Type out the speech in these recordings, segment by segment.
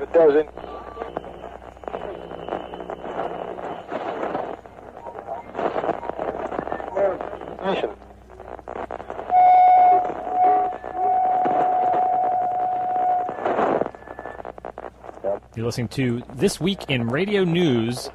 a dozen. Nation. You're listening to This Week in Radio News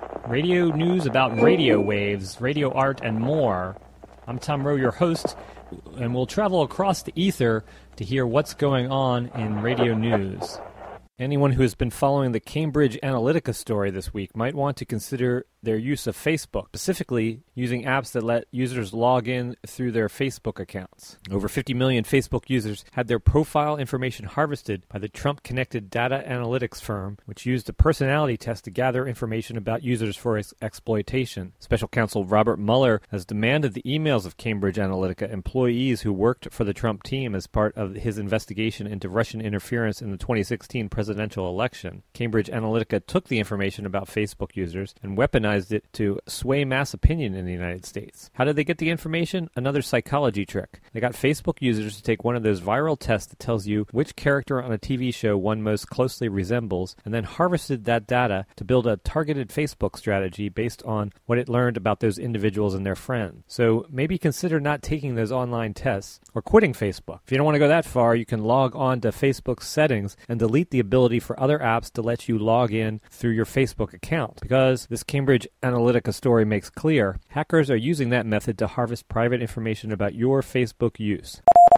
about radio waves, radio art, and more. I'm Tom Rowe, your host, and we'll travel across the ether to hear what's going on in radio news. Anyone who has been following the Cambridge Analytica story this week might want to consider their use of Facebook, specifically using apps that let users log in through their Facebook accounts. Over 50 million Facebook users had their profile information harvested by the Trump-connected data analytics firm, which used a personality test to gather information about users for exploitation. Special counsel Robert Mueller has demanded the emails of Cambridge Analytica employees who worked for the Trump team as part of his investigation into Russian interference in the 2016 presidential election. Cambridge Analytica took the information about Facebook users and weaponized it to sway mass opinion in the United States. How did they get the information? Another psychology trick. They got Facebook users to take one of those viral tests that tells you which character on a TV show one most closely resembles, and then harvested that data to build a targeted Facebook strategy based on what it learned about those individuals and their friends. So maybe consider not taking those online tests or quitting Facebook. If you don't want to go that far, you can log on to Facebook's settings and delete the ability for other apps to let you log in through your Facebook account. Because this Cambridge Analytica story makes clear, hackers are using that method to harvest private information about your Facebook use.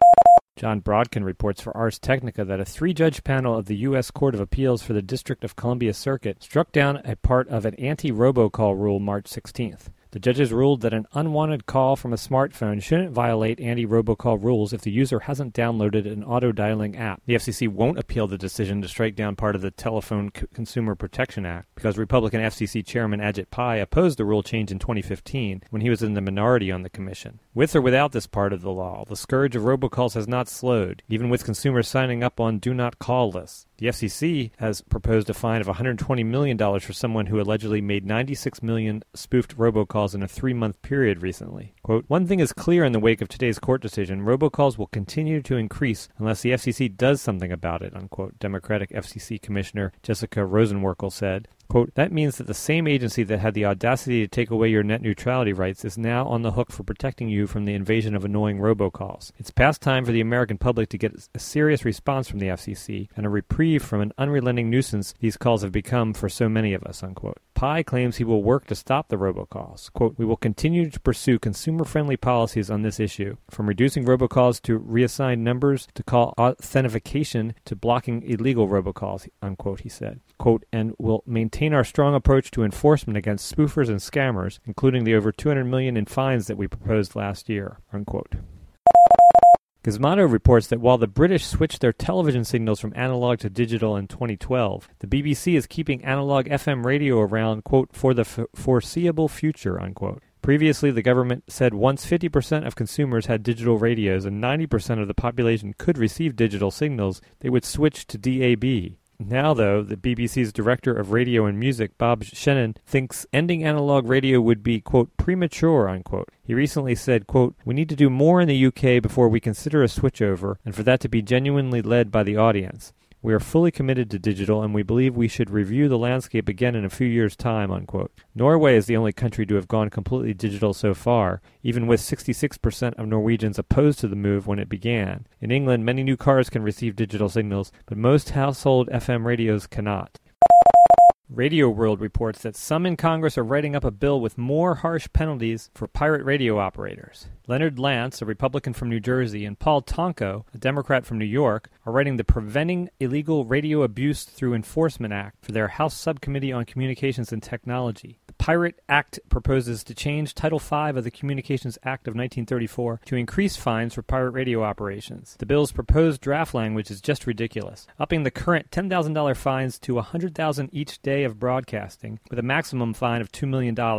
John Brodkin reports for Ars Technica that a 3-judge panel of the U.S. Court of Appeals for the District of Columbia Circuit struck down a part of an anti-robocall rule March 16th. The judges ruled that an unwanted call from a smartphone shouldn't violate anti-robocall rules if the user hasn't downloaded an auto-dialing app. The FCC won't appeal the decision to strike down part of the Telephone Consumer Protection Act because Republican FCC Chairman Ajit Pai opposed the rule change in 2015 when he was in the minority on the commission. With or without this part of the law, the scourge of robocalls has not slowed, even with consumers signing up on do not call lists. The FCC has proposed a fine of $120 million for someone who allegedly made 96 million spoofed robocalls in a 3-month period recently. Quote, "One thing is clear in the wake of today's court decision, robocalls will continue to increase unless the FCC does something about it," unquote, Democratic FCC Commissioner Jessica Rosenworcel said. Quote, "That means that the same agency that had the audacity to take away your net neutrality rights is now on the hook for protecting you from the invasion of annoying robocalls. It's past time for the American public to get a serious response from the FCC and a reprieve from an unrelenting nuisance these calls have become for so many of us," unquote. Pai claims he will work to stop the robocalls. Quote, "We will continue to pursue consumer-friendly policies on this issue, from reducing robocalls to reassigned numbers to call authentication to blocking illegal robocalls," unquote, he said. Quote, "And will maintain our strong approach to enforcement against spoofers and scammers, including the over $200 million in fines that we proposed last year," unquote. Gizmodo reports that while the British switched their television signals from analog to digital in 2012, the BBC is keeping analog FM radio around, quote, "for the foreseeable future," unquote. Previously, the government said once 50% of consumers had digital radios and 90% of the population could receive digital signals, they would switch to DAB. Now, though, the BBC's Director of Radio and Music, Bob Shannon, thinks ending analog radio would be, quote, "premature," unquote. He recently said, quote, "We need to do more in the UK before we consider a switchover, and for that to be genuinely led by the audience. We are fully committed to digital, and we believe we should review the landscape again in a few years' time," unquote. Norway is the only country to have gone completely digital so far, even with 66% of Norwegians opposed to the move when it began. In England, many new cars can receive digital signals, but most household FM radios cannot. Radio World reports that some in Congress are writing up a bill with more harsh penalties for pirate radio operators. Leonard Lance, a Republican from New Jersey, and Paul Tonko, a Democrat from New York, are writing the Preventing Illegal Radio Abuse Through Enforcement Act for their House Subcommittee on Communications and Technology. The Pirate Act proposes to change Title V of the Communications Act of 1934 to increase fines for pirate radio operations. The bill's proposed draft language is just ridiculous, upping the current $10,000 fines to $100,000 each day of broadcasting, with a maximum fine of $2 million.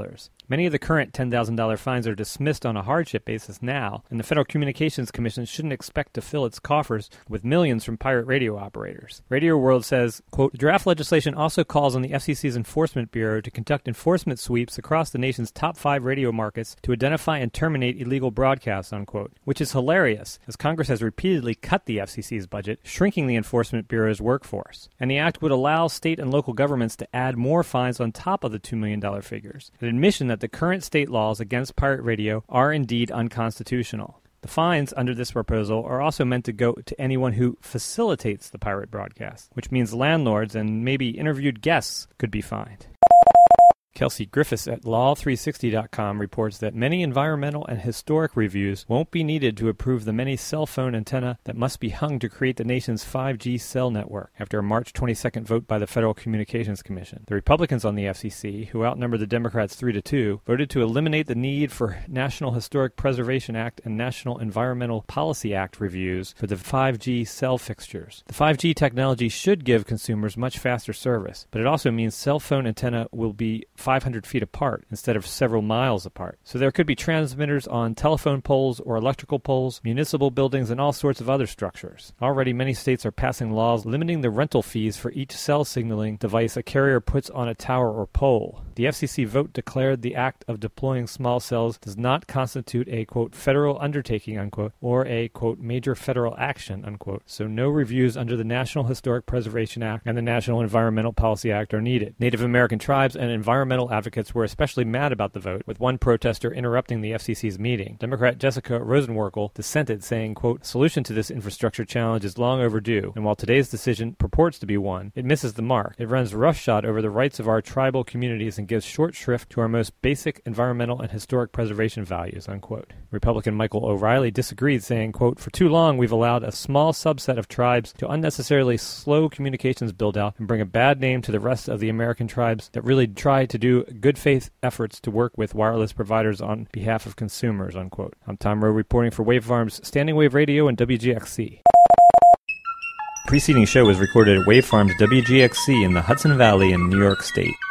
Many of the current $10,000 fines are dismissed on a hardship basis now, and the Federal Communications Commission shouldn't expect to fill its coffers with millions from pirate radio operators. Radio World says, quote, the draft legislation also calls on the FCC's Enforcement Bureau to conduct enforcement sweeps across the nation's top 5 radio markets to identify and terminate illegal broadcasts, unquote, which is hilarious, as Congress has repeatedly cut the FCC's budget, shrinking the Enforcement Bureau's workforce. And the act would allow state and local governments to add more fines on top of the $2 million figures, an admission that the current state laws against pirate radio are indeed unconstitutional. The fines under this proposal are also meant to go to anyone who facilitates the pirate broadcast, which means landlords and maybe interviewed guests could be fined. Kelsey Griffiths at Law360.com reports that many environmental and historic reviews won't be needed to approve the many cell phone antenna that must be hung to create the nation's 5G cell network after a March 22nd vote by the Federal Communications Commission. The Republicans on the FCC, who outnumber the Democrats 3-2, voted to eliminate the need for National Historic Preservation Act and National Environmental Policy Act reviews for the 5G cell fixtures. The 5G technology should give consumers much faster service, but it also means cell phone antenna will be 500 feet apart instead of several miles apart. So there could be transmitters on telephone poles or electrical poles, municipal buildings, and all sorts of other structures. Already many states are passing laws limiting the rental fees for each cell signaling device a carrier puts on a tower or pole. The FCC vote declared the act of deploying small cells does not constitute a, quote, federal undertaking, unquote, or a, quote, major federal action, unquote. So no reviews under the National Historic Preservation Act and the National Environmental Policy Act are needed. Native American tribes and environmental advocates were especially mad about the vote, with one protester interrupting the FCC's meeting. Democrat Jessica Rosenworcel dissented, saying, quote, solution to this infrastructure challenge is long overdue, and while today's decision purports to be one, it misses the mark. It runs roughshod over the rights of our tribal communities and gives short shrift to our most basic environmental and historic preservation values, unquote. Republican Michael O'Reilly disagreed, saying, quote, for too long we've allowed a small subset of tribes to unnecessarily slow communications build-out and bring a bad name to the rest of the American tribes that really try to do good faith efforts to work with wireless providers on behalf of consumers, unquote. I'm Tom Rowe reporting for Wave Farms Standing Wave Radio and WGXC. Preceding show was recorded at Wave Farms WGXC in the Hudson Valley in New York State.